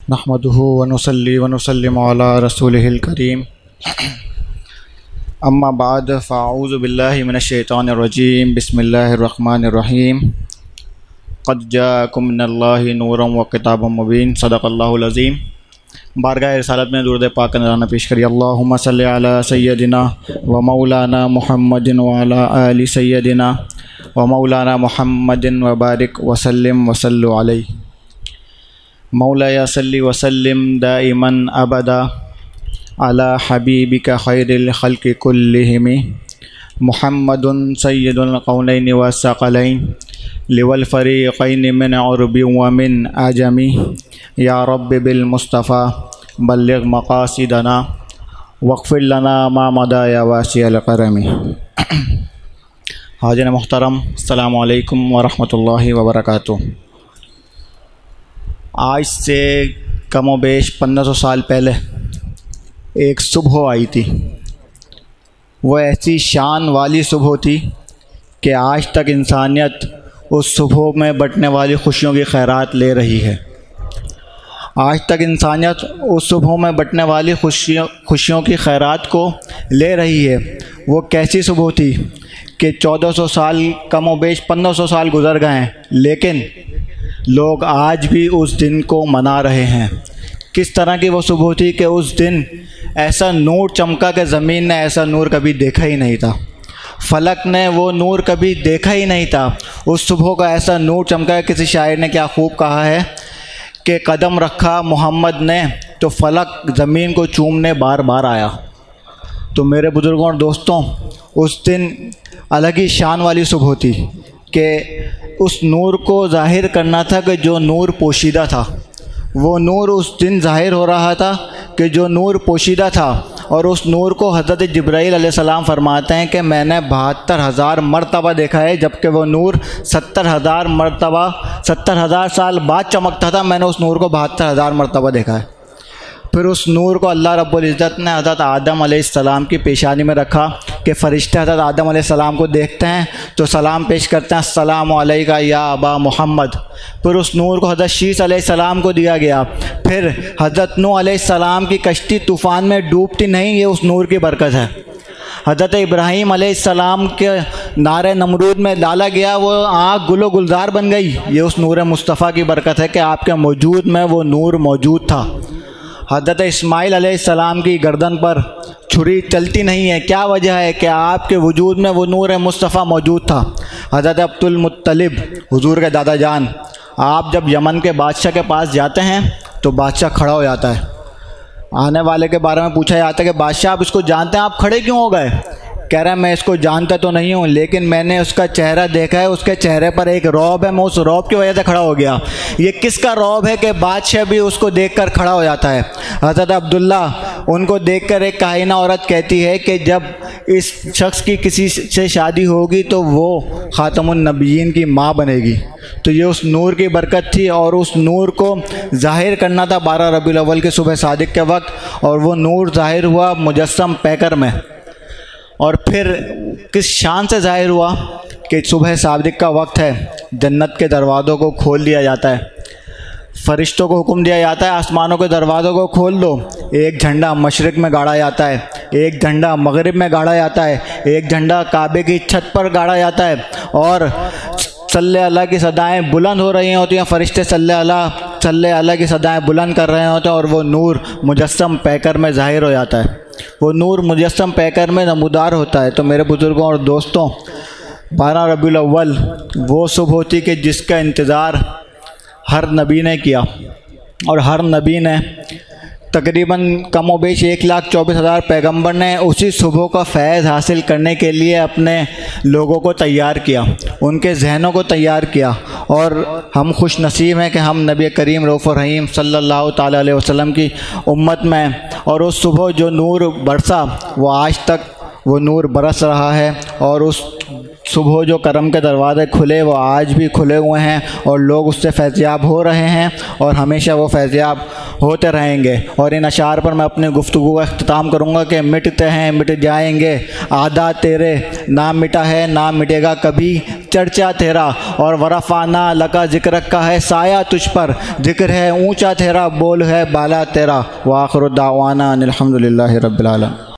नहमदुहु व नुसल्ली व नुसल्लिमु अला रसूलिहिल करीम। अम्मा बाद फ़अऊज़ु बिल्लाहि मिनश शैतानिर रजीम। बिस्मिल्लाहिर रहमानिर रहीम। क़द जाअकुम मिनल्लाहि नूरun व किताबुम मुबीन। सदक़ल्लाहुल अज़ीम। बारगाह रिसालत में दुरूद पाक का नज़राना पेश करिए। अल्लाहुम्मा सल्लि अला सय्यदिना व मौलाना मुहम्मदिन व अला आलि सय्यदिना व मौलाना मुहम्मदिन व बारिक व सल्लिम व सल्लु अलैहि। मौलाया सल्लि व सल्लिम दाइमन अबदा अला हबीबिका खैरिल खल्क़ि कुल्लिहिम मुहम्मदुन सय्यदुल कौनैनि व सकलैन लिवल फ़रीक़ैनि मिन उरबि व मिन अजमी। या रब्बि बिल मुस्तफ़ा बल्लिग़ मक़ासिदना वग़फ़िर लना मा मदा या वासिअल करमी। हाज़िर मुहतरम, अस्सलामु अलैकुम व रहमतुल्लाहि व बरकातुहू। आज से कमो बेश 1500 साल पहले एक सुबह आई थी। वो ऐसी शान वाली सुबह थी कि आज तक इंसानियत उस सुबह में बटने वाली खुशियों की खैरात ले रही है। आज तक इंसानियत उस सुबह में बटने वाली खुशियों की खैरात को ले रही है। वो कैसी सुबह थी कि 1400 साल कमो बेश 1500 साल गुज़र गए हैं, लेकिन लोग आज भी उस दिन को मना रहे हैं। किस तरह की वो सुबह थी कि उस दिन ऐसा नूर चमका कि ज़मीन ने ऐसा नूर कभी देखा ही नहीं था, फ़लक ने वो नूर कभी देखा ही नहीं था। उस सुबह का ऐसा नूर चमका। किसी शायर ने क्या खूब कहा है कि कदम रखा मोहम्मद ने तो फ़लक ज़मीन को चूमने बार बार आया। तो मेरे बुज़ुर्गों और दोस्तों, उस दिन अलग ही शान वाली सुबह थी कि उस नूर को ज़ाहिर करना था कि जो नूर पोशीदा था, वो नूर उस दिन ज़ाहिर हो रहा था कि जो नूर पोशीदा था। और उस नूर को हज़रत जिब्राईल अलैहिस्सलाम फरमाते हैं कि मैंने 72,000 मरतबा देखा है, जबकि वो नूर 70,000 साल बाद चमकता था। मैंने उस नूर को 72,000 मरतबा देखा है। फिर उस नूर को अल्लाह रब्बुल इज़्ज़त ने हज़रत आदम अलैहिस्सलाम की पेशानी में रखा कि फ़रिश्ते हज़रत आदम अलैहिस्सलाम को देखते हैं तो सलाम पेश करते हैं, अस्सलामु अलैका या अबा मोहम्मद। फिर उस नूर को हज़रत शीस अलैहिस्सलाम को दिया गया। फिर हज़रत नूह अलैहिस्सलाम की कश्ती तूफ़ान में डूबती नहीं, ये उस नूर की बरकत है। हज़रत इब्राहीम अलैहिस्सलाम के नारे नमरूद में डाला गया, वो आग गुलो गुलजार बन गई, ये उस नूर मुस्तफ़ा की बरकत है कि आपके मौजूद में वो नूर मौजूद था। हज़रत इस्माईल अलैहिस्सलाम की गर्दन पर छुरी चलती नहीं है, क्या वजह है कि आपके वजूद में वो नूर मुस्तफ़ा मौजूद था। हज़रत अब्दुल मुत्तलिब हुजूर के दादा जान, आप जब यमन के बादशाह के पास जाते हैं तो बादशाह खड़ा हो जाता है। आने वाले के बारे में पूछा जाता है कि बादशाह आप इसको जानते हैं, आप खड़े क्यों हो गए? कह रहा है मैं इसको जानता तो नहीं हूँ, लेकिन मैंने उसका चेहरा देखा है, उसके चेहरे पर एक रौब है, मैं उस रौब की वजह से खड़ा हो गया। ये किसका रौब है कि बादशाह भी उसको देखकर खड़ा हो जाता है? हज़रत अब्दुल्ला, उनको देखकर एक काहिना औरत कहती है कि जब इस शख्स की किसी से शादी होगी तो वो ख़ातमुन नबिय्यीन की माँ बनेगी। तो ये उस नूर की बरकत थी और उस नूर को ज़ाहिर करना था 12 रबीउल अव्वल के सुबह सादिक के वक्त, और वो नूर ज़ाहिर हुआ मुजस्सम पैकर में। और फिर किस शान से ज़ाहिर हुआ कि सुबह सादिक का वक्त है, जन्नत के दरवाज़ों को खोल दिया जाता है, फ़रिश्तों को हुक्म दिया जाता है आसमानों के दरवाज़ों को खोल दो। एक झंडा मशरिक़ में गाड़ा जाता है, एक झंडा मगरिब में गाड़ा जाता है, एक झंडा काबे की छत पर गाड़ा जाता है, और सल्ले अल्लाह की सदाएं बुलंद हो रही होती हैं। फ़रिश्ते सल्ले अल्लाह की सदाएं बुलंद कर रहे होते हैं, और वो नूर मुजस्सम पैकर में ज़ाहिर हो जाता है। वो नूर मुजस्सम पैकर में नमूदार होता है। तो मेरे बुज़ुर्गों और दोस्तों, 12 रबीउल अव्वल वो सुबह थी कि जिसका इंतज़ार हर नबी ने किया, और हर नबी ने तकरीबन कमो बेश 1,24,000 पैगम्बर ने उसी सुबह का फैज़ हासिल करने के लिए अपने लोगों को तैयार किया, उनके जहनों को तैयार किया। और हम खुश नसीब हैं कि हम नबी करीम रऊफ़ रहीम सल्लल्लाहु ताला अलैहि वसल्लम की उम्मत में, और उस सुबह जो नूर बरसा वो आज तक वो नूर बरस रहा है। और उस सुबह जो करम के दरवाज़े खुले वो आज भी खुले हुए हैं, और लोग उससे फैज़याब हो रहे हैं, और हमेशा वो फैज़याब होते रहेंगे। और इन अशार पर मैं अपनी गुफ्तगू का अख्तिताम करूँगा कि मिटते हैं मिट जाएंगे, आदा तेरे ना मिटा है ना मिटेगा कभी, चर्चा तेरा, और वरफ़ाना लका ज़िक्र का है साया तुझ पर, ज़िक्र है ऊंचा तेरा, बोल है बाला तेरा। व आखिरु दावाना अनिल हम्दुलिल्लाहि रब्बिल आलमीन।